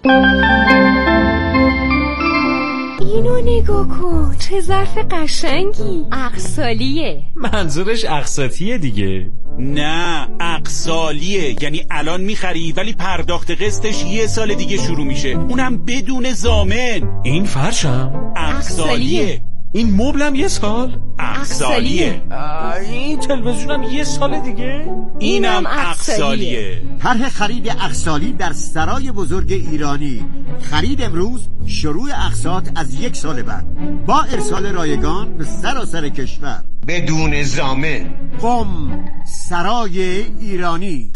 اینو نگاه کن، چه ظرف قشنگی. اقسالیه. منظورش اقساطیه دیگه. نه، اقسالیه، یعنی الان میخری ولی پرداخت قسطش 1 سال دیگه شروع میشه، اونم بدون ضامن. این فرشم اقسالیه. این مبلم 1 سال اقسالیه. این تلویزیونم 1 سال دیگه. اینم اقسالیه. طرح خرید اقسالی در سرای بزرگ ایرانی. خرید امروز، شروع اقساط از 1 سال بعد با ارسال رایگان به سراسر کشور بدون ضامن. قم سرای ایرانی.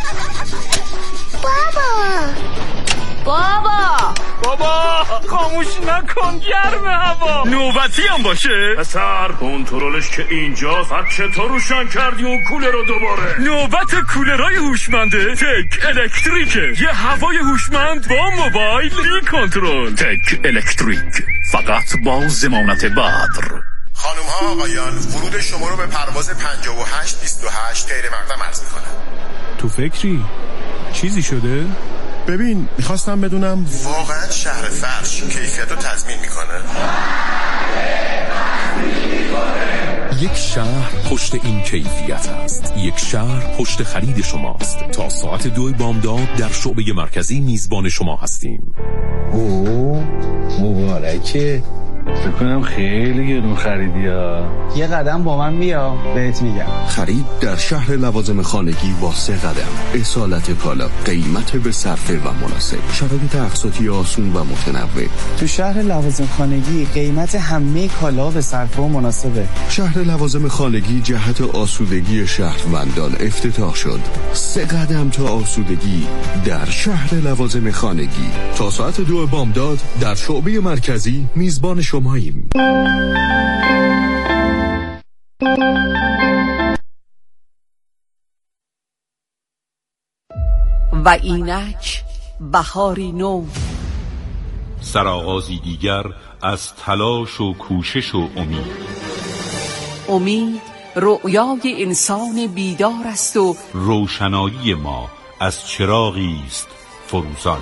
بابا خاموش نکن، گرم هوا. نوبتی هم باشه پسر، کنترلش که اینجاست. بعد چطور روشن کردی اون کولر رو دوباره؟ نوبت کولرهای هوشمنده تک الکتریکه. یه هوای هوشمند با موبایل بی کنترل. تک الکتریک، فقط با ضمانت بدر. خانم ها آقایان، ورود شما رو به پرواز 5828 غیر مقدم عرض میکنم. تو فکری؟ چیزی شده؟ ببین، میخواستم بدونم واقعا شهر فرش کیفیت رو تضمین میکنه؟ یک شهر پشت این کیفیت است. یک شهر پشت خرید شماست. تا ساعت 2 بامداد در شعبه مرکزی میزبان شما هستیم. مبارکه. فکر کنم خیلی گرون خریدی ها. یه قدم با من بیا بهت میگم. خرید در شهر لوازم خانگی با 3 قدم. اصالت کالا، قیمت به صرفه و مناسب، شرایط اقساطی آسون و متنوع. تو شهر لوازم خانگی قیمت همه کالا به صرفه و مناسبه. شهر لوازم خانگی جهت آسودگی شهروندان افتتاح شد. 3 قدم تا آسودگی در شهر لوازم خانگی. تا ساعت 2 بامداد در شعبه مرکزی میزبان شماییم. و اینک بهاری نو، سرآغازی دیگر از تلاش و کوشش و امید. امید رؤیای انسان بیدار است و روشنایی ما از چراغی است فروزان.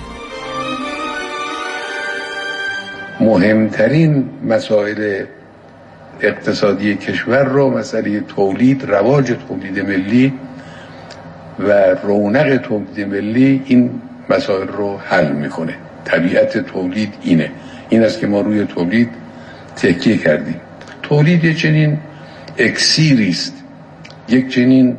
مهمترین مسائل اقتصادی کشور رو، مسئله تولید، رواج تولید ملی و رونق تولید ملی، این مسائل رو حل میکنه. طبیعت تولید این است که ما روی تولید تکیه کردیم. تولید یک چنین اکسیری است، یک چنین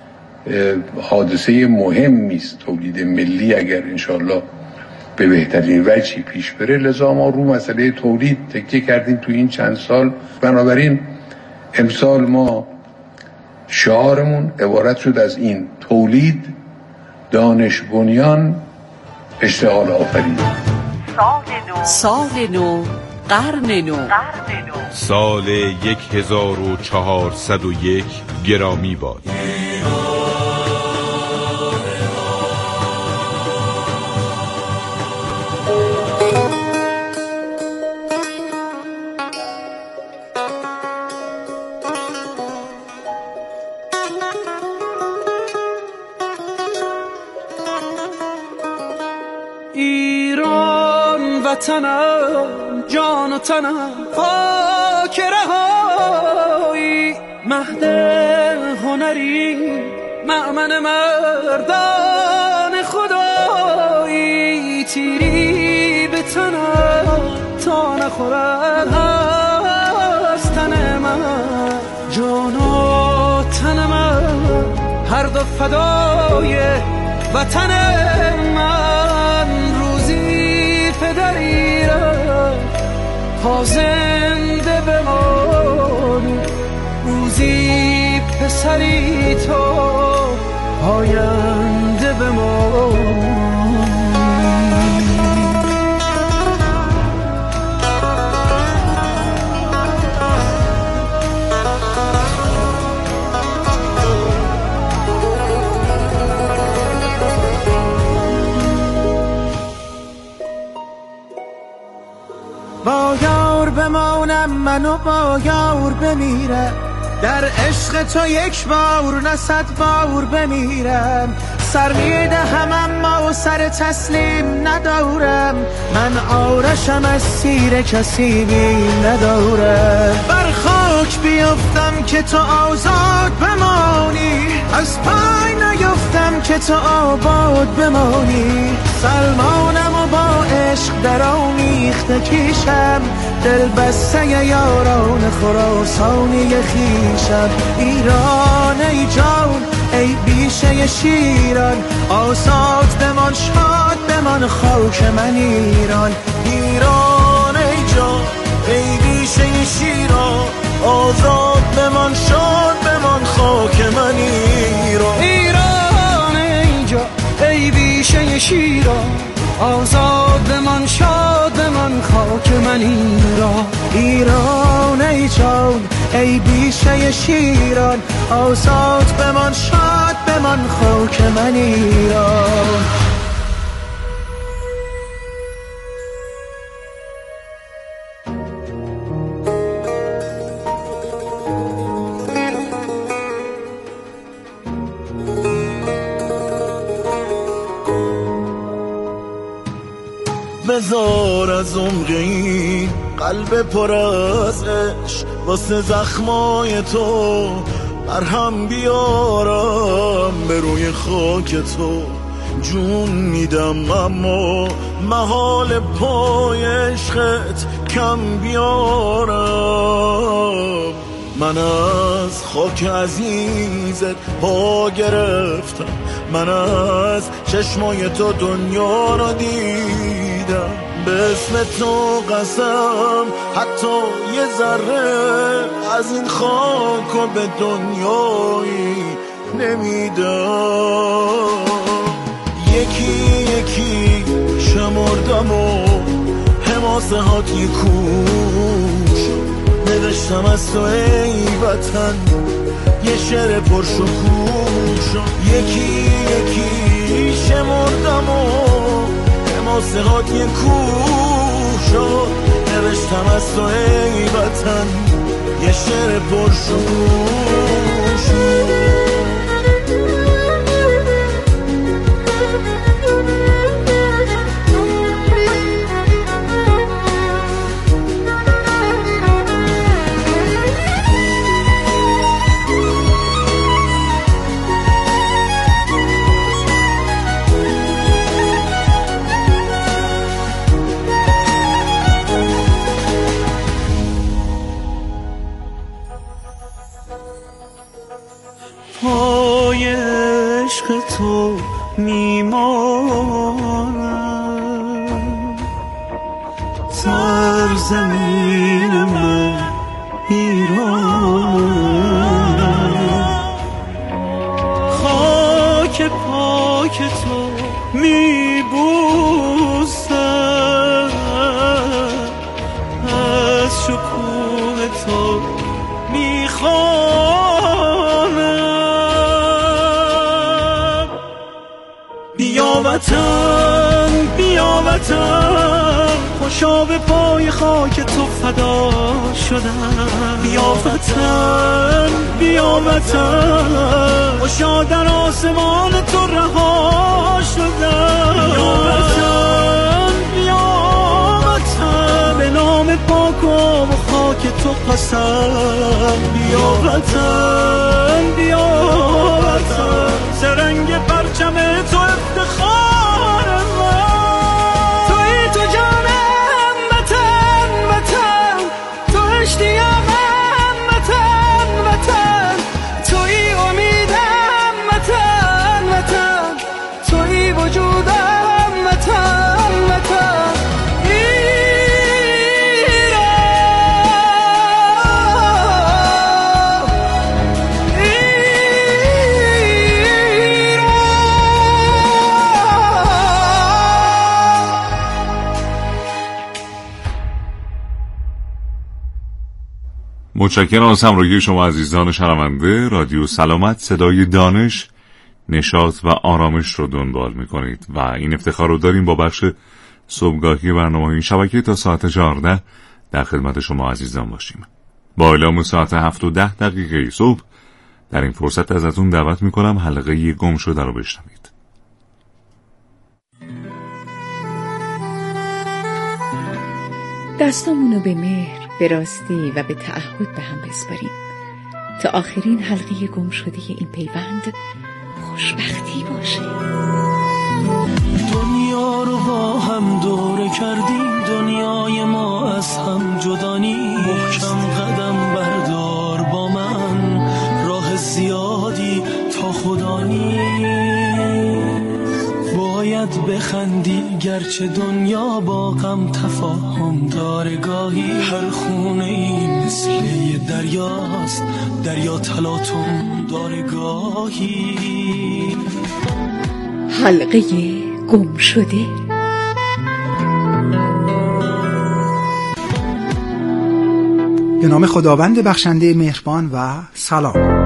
حادثه مهمی است تولید ملی، اگر انشالله به بهترین وجهی پیش بره. لذا ما رو مسئله تولید تکیه کردیم تو این چند سال. بنابراین امسال ما شعارمون عبارت شد از این: تولید، دانش بنیان، اشتغال آفرین. سال نو، قرن نو. سال 1401 گرامی باد. ایران وطنم، جان و تنم، خاک رهایی، مهد هنری، مأمن مردان خدایی. تیری به تنم تا نخورد از تن من، جان و تن من هر دو فدای وطن من. روزی پدری را تا زنده بمانی، روزی پسری تو آینده بمانی. با یار بمانم منو با یار بمیرم، در عشق تو 1 بار نه 100 بار بمیرم. سر میدهم اما سر تسلیم ندارم، من آرشم از سیر کسی بیم ندارم. بر خاک بیفتم که تو آزاد بمانی، از پای نیفتم که تو آباد بمانی. سلمانم و با عشق در آمیخته کیشم، دل بسته یاران خراسانی خیشم. ایران ای جان ای بیشه شیران، آزاد بمان شاد بمان خاک من ایران. ایران ای جان ای بیشه شیران، آزاد بمان شاد بمان خاک من ایران. ایران ای جان ای بیشه شیران، آزاد بمان شاد بمان خاک من ایران. ایران ای جان ای بیشه شیران، آزاد بمان شاد بمان خاک من ایران. بذار از عمقی قلب پر از عشق، واسه زخمای تو مرهم بیارم. به روی خاک تو جون میدم اما محال پای عشقت کم بیارم. من از خاک عزیزت پا گرفتم، من از چشمای تو دنیا را دیدم. به اسم تو قسم حتی یه ذره از این خاک و به دنیایی نمیدم. یکی یکی شمردم و حماسه هات یه کوش، نوشتم از تو ای وطن یه شعر پرشکوش. یکی یکی شمردم و حماسه هات یه کوش، نوشتم از تو ای وطن یه شعر پرشکوش. پای عشق تو میمانم، سرزمین من ایرانم. خاک پاک تو میبوسم، از شکوه تو میخوانم. بیا وطن بیا وطن، خوشا به پای خاک تو فدا شدم. بیا وطن بیا وطن، خوشا در آسمان تو رها شدم. بیا وطن بیا وطن، به نام پاک و خاک تو قسم. بیا وطن بیا وطن، سرنگ پرچم تو افتخار من. توی تو جانم وطن وطن، تو اشتیاقم وطن وطن، توی امیدم وطن وطن، توی وجودم وطن وطن. متشکرم از همراهی شما عزیزان شنونده. رادیو سلامت صدای دانش، نشاط و آرامش رو دنبال میکنید و این افتخار رو داریم با بخش صبحگاهی برنامه این شبکه تا ساعت 14 در خدمت شما عزیزان باشیم. با اعلام ساعت 7:10 صبح در این فرصت ازتون دعوت میکنم حلقه گم شده رو بشنوید. دستامونو به مهر، به راستی و به تعهد به هم بسپاریم تا آخرین حلقه گم شده این پیوند خوشبختی باشه. دنیا رو با هم دوره کردیم، دنیای ما از هم جدا نیست. محکم قدم بردار با من، راه زیادی تا خدا نیست. باید بخندی گرچه دنیا با غم تفاهم داره گاهی. هر خونه ای مثل یه دریاست، دریا تلاطم داره گاهی. حلقه گم شده. به نام خداوند بخشنده مهربان و سلام.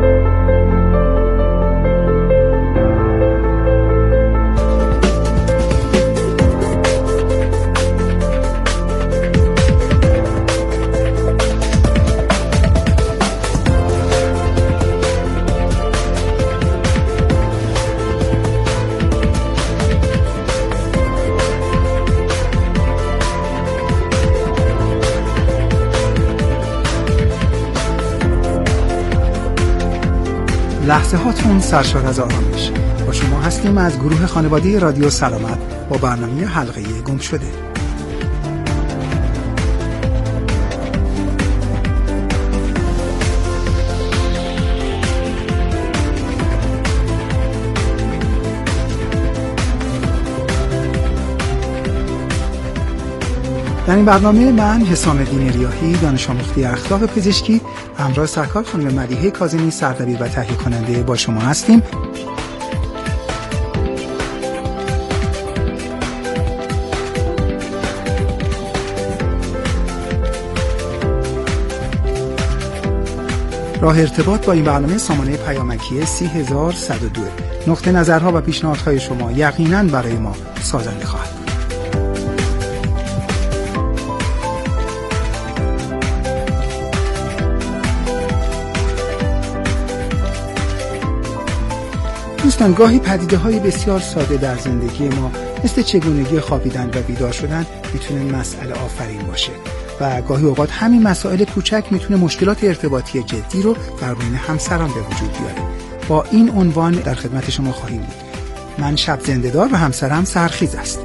لحظه هاتون سرشار از آرامش. با شما هستیم از گروه خانواده رادیو سلامت با برنامه حلقه گم شده. در این برنامه من حسام الدین ریاحی، دانش آموخته اخلاق پزشکی، همراه سرکار خانم مدیحه کاظمی، سردبیر و تهیه کننده با شما هستیم. راه ارتباط با این برنامه سامانه پیامکی 30102. نقطه نظرها و پیشنهادهای شما یقیناً برای ما سازنده خواهد بود. دوستان، گاهی پدیده‌های بسیار ساده در زندگی ما مثل چگونگی خوابیدن و بیدار شدن میتونه مسئله آفرین باشه و گاهی اوقات همین مسائل کوچک میتونه مشکلات ارتباطی جدی رو در بین همسران به وجود بیاره. با این عنوان در خدمت شما خواهیم بود. من شب زنده‌دار و همسرم سرخیز است.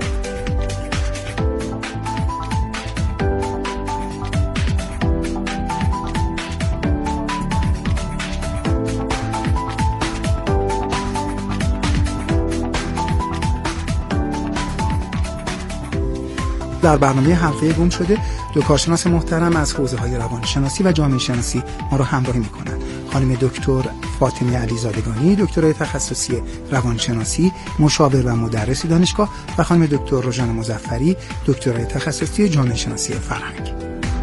در برنامه حلقه گم شده دو کارشناس محترم از حوزه‌های روانشناسی و جامعه شناسی ما رو همراهی می‌کنند. خانم دکتر فاطمه علیزادگانی، دکترای تخصصی روانشناسی، مشاور و مدرس دانشگاه، و خانم دکتر رژان مظفری، دکترای تخصصی جامعه شناسی فرهنگ.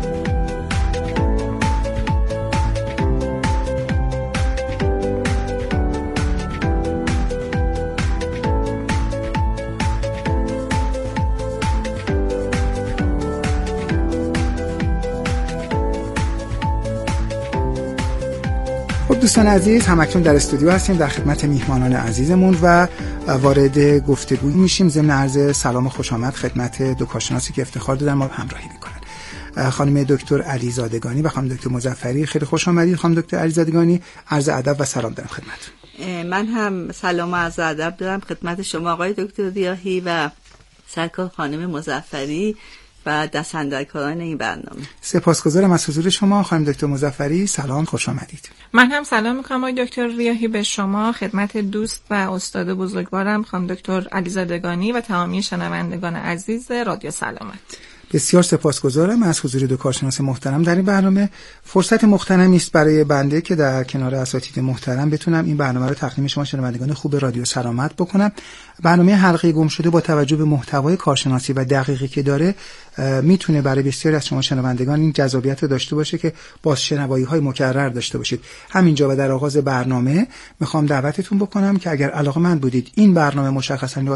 دوستان عزیز، همکنون در استودیو هستیم در خدمت میهمانان عزیزمون و وارد گفتگو میشیم. ضمن عرض سلام و خوش آمد خدمت دو کارشناسی که افتخار دادن ما همراهی میکنن، خانم دکتر علیزادگانی و خانم دکتر مظفری. خیلی خوش آمدید خانم دکتر علیزادگانی. عرض ادب و سلام دارم خدمتتون. من هم سلام و عرض ادب دارم خدمت شما آقای دکتر ریاحی و سرکار خانم مظفری و دستاندرکاران این برنامه. سپاسگزارم از حضور شما خانم دکتر مظفری. سلام، خوش آمدید. من هم سلام میکنم آقای دکتر ریاحی به شما، خدمت دوست و استاد بزرگوارم خانم دکتر علیزادگانی و تمامی شنوندگان عزیز رادیو سلامت. بسیار سپاسگزارم از حضور دو کارشناس محترم در این برنامه. فرصت مغتنمی است برای بنده که در کنار اساتید محترم بتونم این برنامه رو تقدیم شما شنوندگان خوب رادیو سلامت بکنم. برنامه حلقه گم شده با توجه به محتوای کارشناسی و دقیقی که داره میتونه برای بسیاری از شما شنوندگان این جذابیت رو داشته باشه که بازشنوایی‌های مکرر داشته باشید. همینجا و در آغاز برنامه میخوام دعوتتون بکنم که اگر علاقه‌مند بودید این برنامه مشخصاً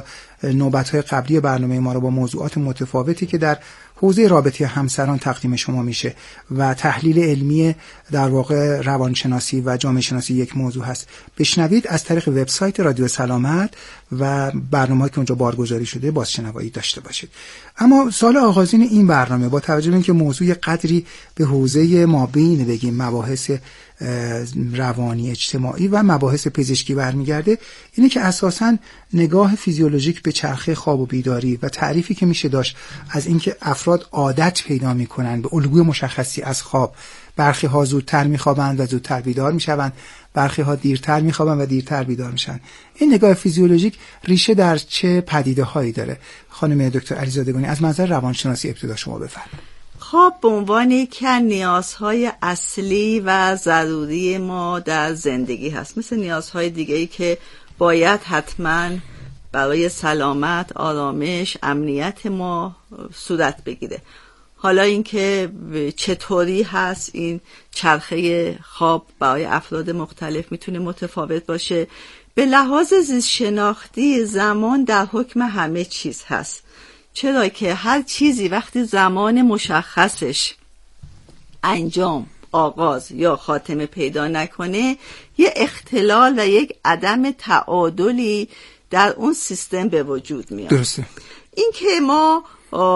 نوبت‌های قبلی برنامه ما رو با موضوعات متفاوتی که در حوزه رابطه همسران تقدیم شما میشه و تحلیل علمی در واقع روانشناسی و جامعه شناسی یک موضوع هست بشنوید از طریق وبسایت رادیو سلامت و برنامه‌ای که اونجا بارگذاری شده بازشنوایی داشته باشید. اما سال آغازین این برنامه با توجه به اینکه موضوع قدری به حوزه مابین بگیم مباحث روانی اجتماعی و مباحث پزشکی برمیگرده، اینه که اساساً نگاه فیزیولوژیک به چرخه خواب و بیداری و تعریفی که میشه داشت از اینکه افراد عادت پیدا میکنن به الگوی مشخصی از خواب، برخی ها زودتر میخوابند و زودتر بیدار میشوند، برخی ها دیرتر میخوابند و دیرتر بیدار میشن. این نگاه فیزیولوژیک ریشه در چه پدیده هایی داره؟ خانم دکتر علیزادگانی از منظر روانشناسی ابتدا شما بفرمایید. خواب به عنوان یکی از نیازهای اصلی و ضروری ما در زندگی هست، مثل نیازهای دیگه‌ای که باید حتما برای سلامت، آرامش، امنیت ما صورت بگیره. حالا اینکه چطوری هست این چرخه خواب برای افراد مختلف میتونه متفاوت باشه. به لحاظ زیست شناختی زمان در حکم همه چیز هست، چرا که هر چیزی وقتی زمان مشخصش انجام، آغاز یا خاتمه پیدا نکنه، یه اختلال و یک عدم تعادلی در اون سیستم به وجود میاد. درسته. این که ما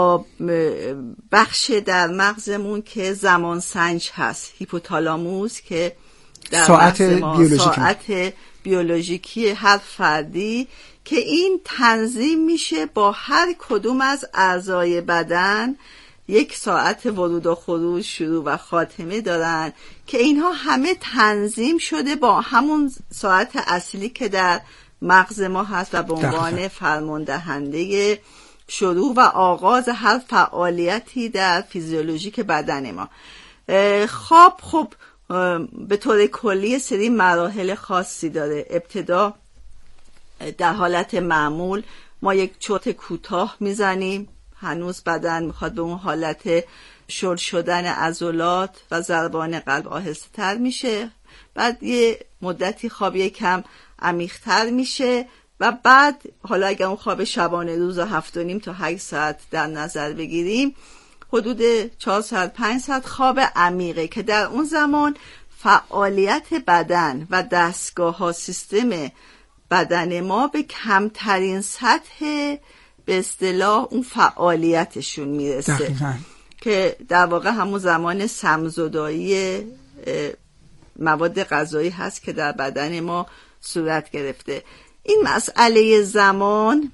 بخش در مغزمون که زمان سنج هست، هیپوتالاموس، که در ساعت بیولوژیکی هر فردی که این تنظیم میشه با هر کدوم از اعضای بدن، یک ساعت ورود و خروج، شروع و خاتمه دارن که اینها همه تنظیم شده با همون ساعت اصلی که در مغز ما هست و به عنوان فرماندهنده شروع و آغاز هر فعالیتی در فیزیولوژیک بدن ما. خواب خب به طور کلی سری مراحل خاصی داره. ابتدا در حالت معمول ما یک چرت کوتاه میزنیم، هنوز بدن میخواد به اون حالت شل شدن عضلات و ضربان قلب آهسته تر میشه. بعد یه مدتی خواب یکم عمیق‌تر میشه و بعد حالا اگر اون خواب شبانه روز 7.5 تا 8 ساعت در نظر بگیریم، حدود 4 ساعت 5 ساعت خواب عمیقه که در اون زمان فعالیت بدن و دستگاه ها، سیستم بدن ما به کمترین سطح به اصطلاح اون فعالیتشون میرسه. دقیقاً. که در واقع همون زمان سمزدایی مواد غذایی هست که در بدن ما صورت گرفته. این مسئله زمان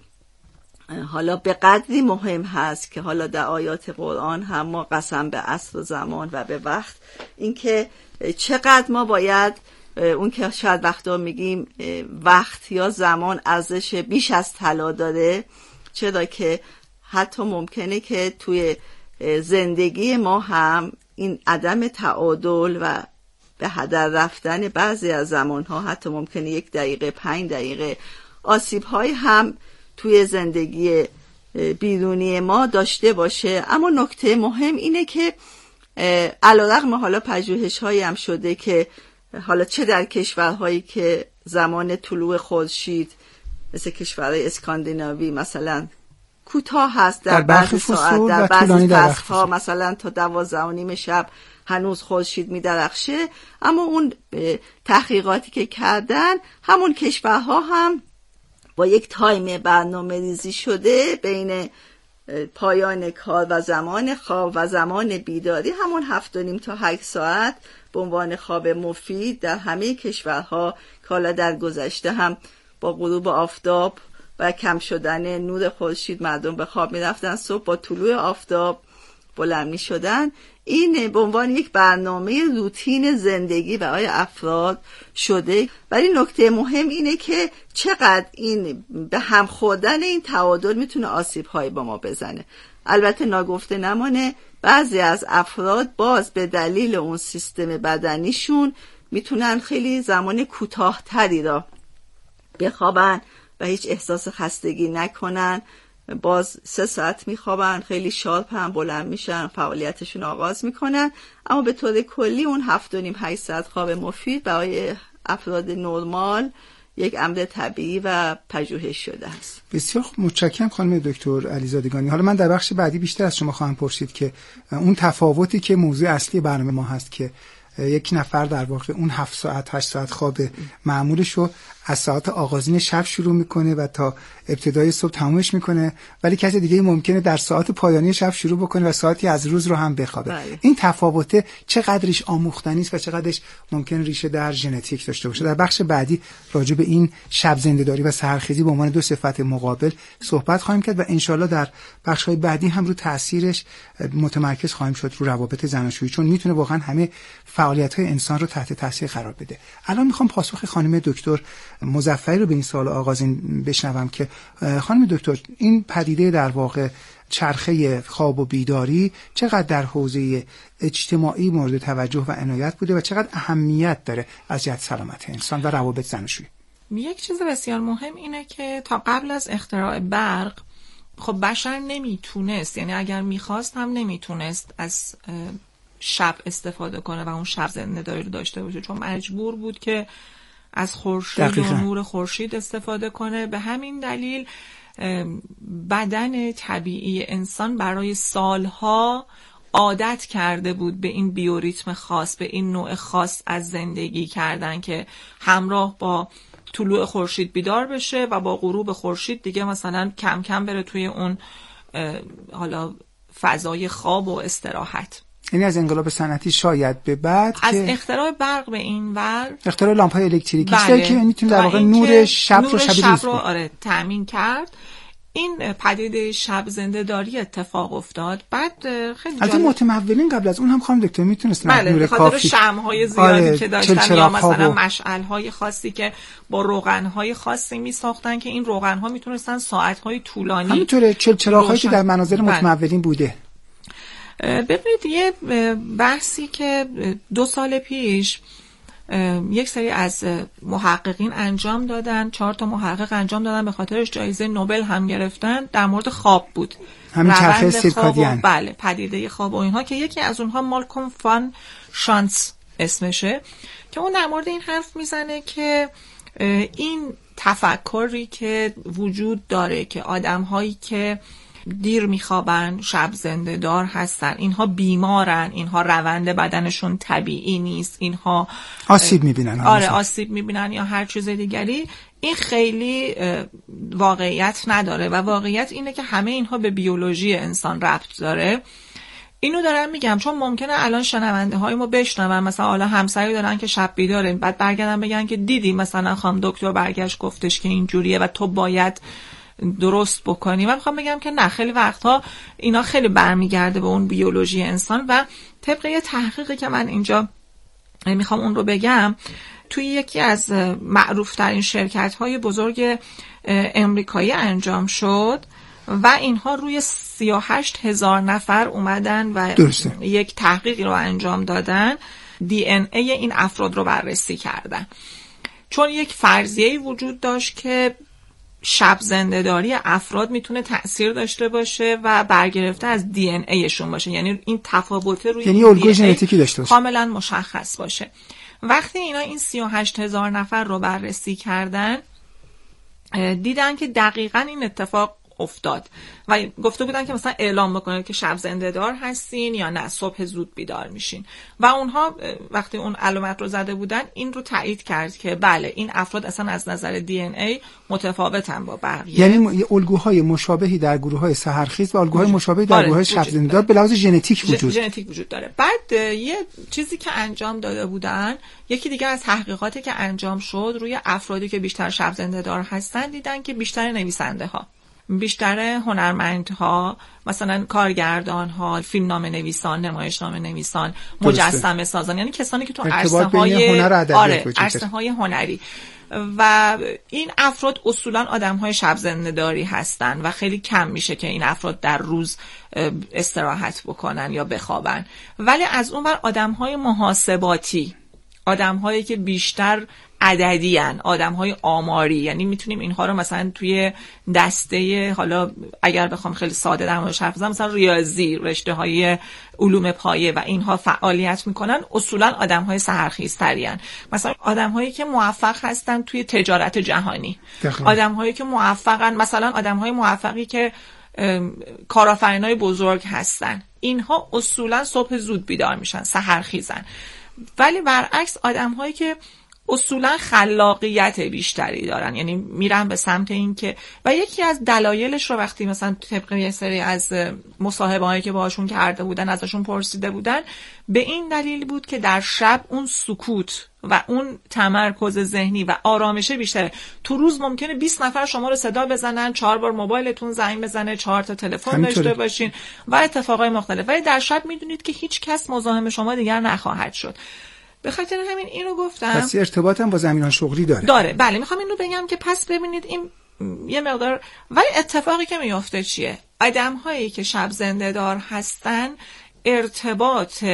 حالا به قدری مهم هست که حالا در آیات قرآن هم ما قسم به عصر و زمان و به وقت، اینکه چقدر ما باید اون که شاید وقتا میگیم وقت یا زمان ارزش بیش از طلا داره، چرا که حتی ممکنه که توی زندگی ما هم این عدم تعادل و به هدر رفتن بعضی از زمانها، حتی ممکنه 1 دقیقه 5 دقیقه آسیب‌های هم توی زندگی بیرونی ما داشته باشه. اما نکته مهم اینه که علیرغم حالا پژوهش‌هایی هم شده که حالا چه در کشورهایی که زمان طلوع خورشید مثل کشورهای اسکاندیناوی مثلا کوتاه هست در بعضی ساعت، در بعضی فصل‌ها مثلا تا 12:30 شب هنوز خورشید می‌درخشه، اما اون تحقیقاتی که کردن همون کشورها هم با یک تایم برنامه ریزی شده بین پایان کار و زمان خواب و زمان بیداری، همون 7.5 تا 8 ساعت به عنوان خواب مفید در همه کشورها که حالا در گذشته هم با غروب آفتاب و کم شدن نور خورشید مردم به خواب می‌رفتن، صبح با طلوع آفتاب بلند می‌شدن. این به عنوان یک برنامه روتین زندگی برای افراد شده. ولی نکته مهم اینه که چقدر این به هم خوردن این تعادل میتونه آسیب‌هایی با ما بزنه. البته ناگفته نمانه بعضی از افراد باز به دلیل اون سیستم بدنیشون میتونن خیلی زمان کوتاه‌تری را بخوابن و هیچ احساس خستگی نکنن، باز 3 ساعت میخوابن، خیلی شارپ هم بلند میشن، فعالیتشون آغاز میکنن. اما به طور کلی اون 7.5-8 ساعت خواب مفید برای افراد نرمال یک امر طبیعی و پژوهش شده است. بسیار متشکرم خانم دکتر علیزادگانی. حالا من در بخش بعدی بیشتر از شما خواهم پرسید که اون تفاوتی که موضوع اصلی برنامه ما هست که یک نفر در واقع اون 7 ساعت 8 ساعت خواب معمولش رو از ساعت آغازین شب شروع میکنه و تا ابتدای صبح تمومش میکنه، ولی کسی دیگه ممکنه در ساعت پایانی شب شروع بکنه و ساعتی از روز رو هم بخوابه. این تفاوت چقدرش آموختنی است و چقدرش ممکن ریشه در ژنتیک داشته باشه؟ در بخش بعدی راجع به این شب زنده‌داری و سحرخیزی به عنوان دو صفت مقابل صحبت خواهیم کرد و انشالله در بخش‌های بعدی هم رو تاثیرش متمرکز خواهیم شد رو روابط زناشویی، چون میتونه واقعا همه فعالیت‌های انسان رو تحت تاثیر قرار بده. الان میخوام پاسخ خانم دکتر مظفری رو به این سوال آغازین بشنوم که خانم دکتر، این پدیده در واقع چرخه خواب و بیداری چقدر در حوزه اجتماعی مورد توجه و عنایت بوده و چقدر اهمیت داره از جهت سلامت انسان و روابط زناشویی؟ یک چیز بسیار مهم اینه که تا قبل از اختراع برق خب بشر نمیتونست، یعنی اگر میخواست هم نمیتونست از شب استفاده کنه و اون شب زنده‌داری رو داشته باشه، چون مجبور بود که از خورشید و نور خورشید استفاده کنه. به همین دلیل بدن طبیعی انسان برای سالها عادت کرده بود به این بیوریتم خاص، به این نوع خاص از زندگی کردن که همراه با طلوع خورشید بیدار بشه و با غروب خورشید دیگه مثلا کم کم بره توی اون حالا فضای خواب و استراحت. یعنی از انقلاب صنعتی شاید به بعد از اختراع برق به این ور اختراع لامپ‌های الکتریکی که میتونه در واقع نور شب رو شب رو تامین کرد، این پدیده شب زنده‌داری اتفاق افتاد. بعد خیلی البته متمولین قبل از اون هم خانم دکتر میتونستن نور کافی، شمع‌های زیادی که داشتن یا مثلا مشعل‌های خاصی که با روغن‌های خاصی میساختن که این روغن‌ها میتونستن ساعت‌های طولانی همینطوره چراغ‌هایی که در منازل متمولین بوده. ببینید یه بحثی که 2 سال پیش یک سری از محققین انجام دادن، 4 تا محقق انجام دادن، به خاطرش جایزه نوبل هم گرفتن، در مورد خواب بود، همین چرخه سیرکادین، بله پدیده خواب و اینها، که یکی از اونها مالکوم فان شانس اسمشه، که اون در مورد این حرف میزنه که این تفکری که وجود داره که آدم‌هایی که دیر میخوابن شب زنده دار هستن، اینها بیمارن، اینها روند بدنشون طبیعی نیست، اینها آسیب میبینن، آسیب میبینن یا هر چیز دیگری، این خیلی واقعیت نداره و واقعیت اینه که همه اینها به بیولوژی انسان ربط داره. اینو دارم میگم چون ممکنه الان شنونده های ما بشنون مثلا حالا همسری دارن که شب بیدارن، بعد برگردن بگن که دیدی مثلا خانم دکتر برگشت گفتش که اینجوریه و تو باید درست بکنی. من میخوام بگم که نه، خیلی وقتها اینا خیلی برمیگرده به اون بیولوژی انسان و طبق یه تحقیقی که من اینجا میخوام اون رو بگم، توی یکی از معروف ترین شرکت های بزرگ امریکایی انجام شد و اینها روی 38,000 نفر اومدن و یک تحقیقی رو انجام دادن، DNA این افراد رو بررسی کردن، چون یک فرضیه‌ای وجود داشت که شب زنده‌داری افراد میتونه تأثیر داشته باشه و برگرفته از DNA شون باشه، یعنی این تفاوت روی یعنی الگوی ژنتیکی داشته باشه، کاملا مشخص باشه. وقتی اینا این 38,000 نفر رو بررسی کردن دیدن که دقیقاً این اتفاق افتاد و گفته بودن که مثلا اعلام بکنید که شب زنده دار هستین یا نه صبح زود بیدار میشین و اونها وقتی اون علامت رو زده بودن این رو تایید کرد که بله این افراد اصلا از نظر DNA متفاوتن با بقیه، یعنی الگوهای مشابهی در گروه‌های سحرخیز و الگوهای مشابهی در گروه‌های شب زنده دار به لحاظ ژنتیک وجود داره. بعد یه چیزی که انجام داده بودن، یکی دیگه از تحقیقاتی که انجام شد روی افرادی که بیشتر شب زنده دار هستن، دیدن که بیشتر نویسنده ها، بیشتر هنرمندها، مثلا کارگردان ها، فیلمنامه نویسان، نمایشنامه نویسان، مجسمه سازان، یعنی کسانی که تو عرصه های هنری و این افراد اصولا آدم های شب زنده داری هستن و خیلی کم میشه که این افراد در روز استراحت بکنن یا بخوابن. ولی از اون بر آدم های محاسباتی، آدم‌هایی که بیشتر عددی ان، آدم‌های آماری، یعنی میتونیم اینها رو مثلا توی دسته، حالا اگر بخوام خیلی ساده در موردش حرف بزنم، مثلا ریاضی، رشته‌های علوم پایه و اینها فعالیت میکنن، اصولا آدم‌های سحرخیزتری ان. مثلا آدم‌هایی که موفق هستن توی تجارت جهانی، آدم‌هایی که موفقن، مثلا آدم‌های موفقی که کارآفرینای بزرگ هستن، اینها اصولا صبح زود بیدار میشن، سحرخیزن. ولی برعکس آدم‌هایی که اصولا خلاقیت بیشتری دارن، یعنی میرن به سمت این که، و یکی از دلایلش رو وقتی مثلا طبق یه سری از مصاحبه‌هایی که باهاشون کرده بودن ازشون پرسیده بودن، به این دلیل بود که در شب اون سکوت و اون تمرکز ذهنی و آرامش بیشتره. تو روز ممکنه 20 نفر شما رو صدا بزنن، 4 بار موبایلتون زنگ بزنه، 4 تا تلفن داشته باشین و اتفاقای مختلف، ولی در شب میدونید که هیچ کس مزاحم شما دیگر نخواهد شد. به خاطر همین اینو گفتم. پس ارتباط هم با زمینه‌های شغلی داره. بله، میخوام اینو بگم که پس ببینید این یه مقدار، ولی اتفاقی که میفته چیه؟ آدم‌هایی که شب زنده دار هستن ارتباط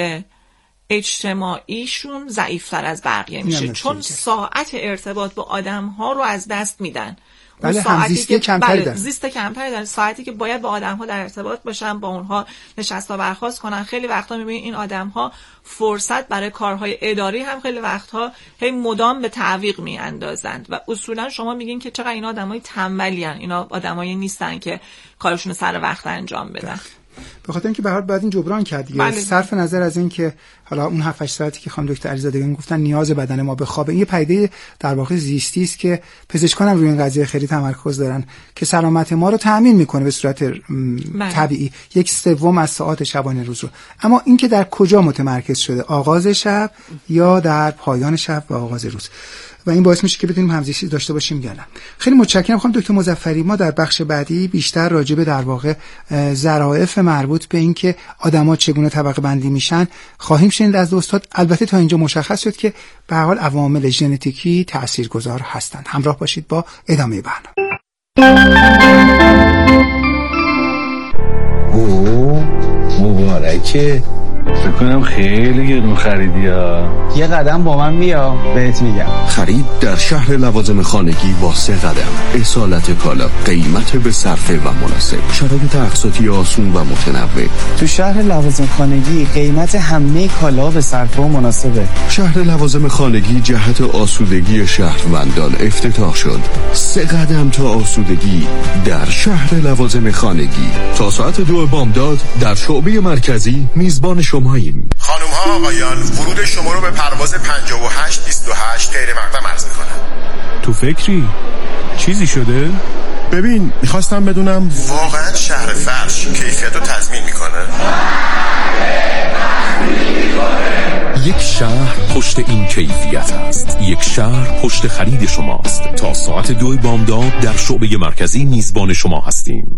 اجتماعیشون ضعیف‌تر از بقیه میشه، چون ساعت ارتباط با آدم‌ها رو از دست میدن. بله، همزیستی کمتری دارن. زیست کمتری دارن. ساعتی که باید با آدم‌ها در ارتباط باشن، با اونها نشست و برخاست کنن، خیلی وقتا می‌بینید این آدم‌ها فرصت برای کارهای اداری هم خیلی وقتها هی مدام به تعویق میاندازند و اصولا شما میگین که چقدر این آدمای تنبلین، اینا آدمایی نیستن که کارشون سر وقت انجام بدن. به خاطر اینکه به هر حال بعد این جبران کرد دیگه. صرف نظر از این که حالا اون 7-8 ساعتی که خانم دکتر علیزادگان گفتن نیاز بدن ما به خواب، این یه پدیده در واقع زیستی است که پزشکان هم روی این قضیه خیلی تمرکز دارن که سلامت ما رو تامین میکنه به صورت طبیعی 1/3 از ساعات شبانه روز رو. اما این که در کجا متمرکز شده، آغاز شب یا در پایان شب و آغاز روز، و این باعث میشه که بتونیم همزیستی داشته باشیم یا نه. خیلی متشکرم خانم دکتر مظفری. ما در بخش بعدی بیشتر راجع به در واقع ظرافت مربوط به این که آدما چگونه طبقه بندی میشن خواهیم شنید از استاد. البته تا اینجا مشخص شد که به هر حال عوامل ژنتیکی تاثیرگذار هستند. همراه باشید با ادامه برنامه. مبارکه. فکر کنم خیلی گرون خریدی ها. یه قدم با من بیا بهت میگم. خرید در شهر لوازم خانگی با 3 قدم. اصالت کالا، قیمت به صرفه و مناسب، شرایط اقساطی آسون و متنوع. تو شهر لوازم خانگی قیمت همه کالا به صرفه و مناسبه. شهر لوازم خانگی جهت آسودگی شهروندان افتتاح شد. 3 قدم تا آسودگی در شهر لوازم خانگی. تا ساعت 2 بامداد در شعبه مرکزی میزبان شماییم. خانم ها آقایان، ورود شما رو به پرواز 5828 غیر مقدم عرض میکنم. تو فکری؟ چیزی شده؟ ببین، میخواستم بدونم واقعا شهر فرش کیفیت رو تضمین میکنه؟ یک شهر پشت این کیفیت است. یک شهر پشت خرید شماست. تا ساعت 2 بامداد در شعبه مرکزی میزبان شما هستیم.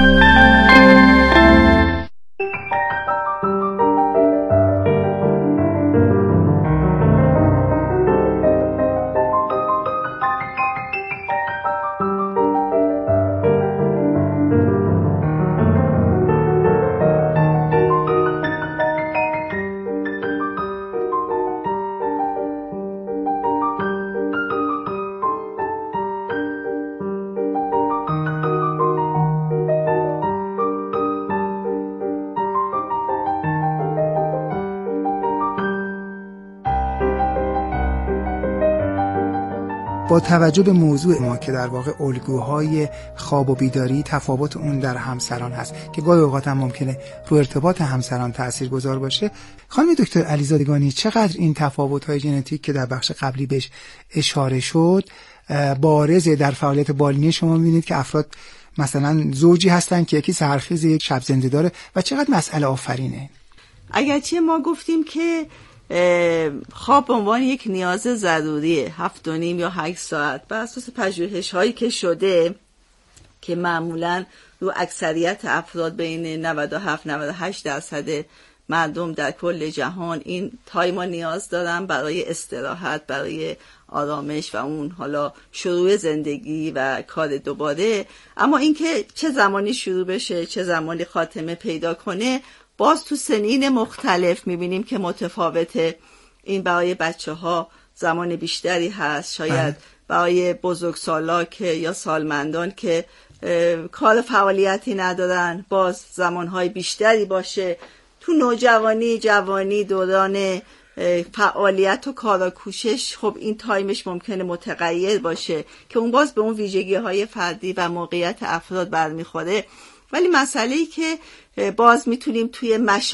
با توجه به موضوع ما که در واقع الگوهای خواب و بیداری تفاوت اون در همسران هست که گاهی اوقات هم ممکنه رو ارتباط همسران تاثیرگذار باشه، خانم دکتر علیزادگانی چقدر این تفاوت‌های ژنتیک که در بخش قبلی بهش اشاره شد بارزه در فعالیت بالینی شما؟ می‌بینید که افراد مثلا زوجی هستن که یکی سحرخیز یک شب زنده داره و چقدر مسئله آفرینه؟ اگرچه ما گفتیم که خواب به عنوان یک نیاز ضروریه 7.5 یا 8 ساعت بر اساس پژوهش‌هایی که شده که معمولاً رو اکثریت افراد بین 97-98% مردم در کل جهان این تایم نیاز دارن برای استراحت، برای آرامش و اون حالا شروع زندگی و کار دوباره. اما اینکه چه زمانی شروع بشه، چه زمانی خاتمه پیدا کنه، باز تو سنین مختلف میبینیم که متفاوته. این برای بچه ها زمان بیشتری هست، شاید برای بزرگسالا که یا سالمندان که کار فعالیتی ندارن باز زمانهای بیشتری باشه. تو نوجوانی، جوانی، دوران فعالیت و کار و کوشش خب این تایمش ممکنه متغیر باشه که اون باز به اون ویژگی های فردی و موقعیت افراد برمیخوره. ولی مسئله‌ای که باز میتونیم توی